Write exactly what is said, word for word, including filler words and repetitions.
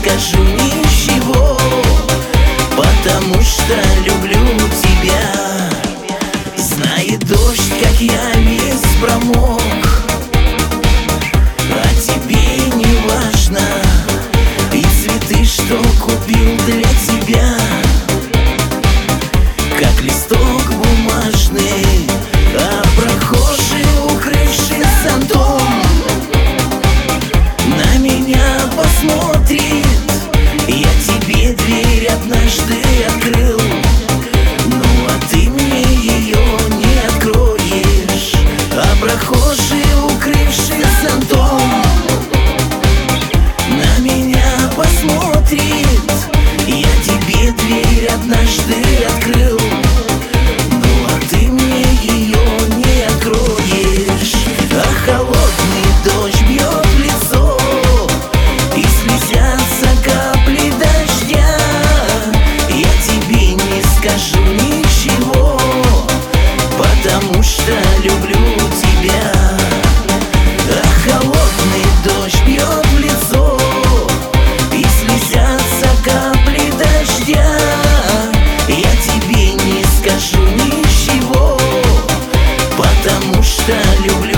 скажу ничего, потому что люблю тебя. Знает дождь, как я весь промок, а тебе не важно. И цветы, что купил для тебя, как листок бумажный, а прохожий, укрывший зонтом, на меня посмотрит. Я тебе дверь однажды открыл, ну а ты мне ее не откроешь. А прохожий, укрывший зонтом, на меня посмотрит. Я тебе дверь однажды открыл, ну а ты мне ее не откроешь. А холодный дождь бьет в лицо, и слезятся капли дождя. Я тебе не скажу ничего, потому что люблю тебя. А холодный дождь бьет в лицо, и слезятся капли дождя. Я тебе не скажу ничего, потому что люблю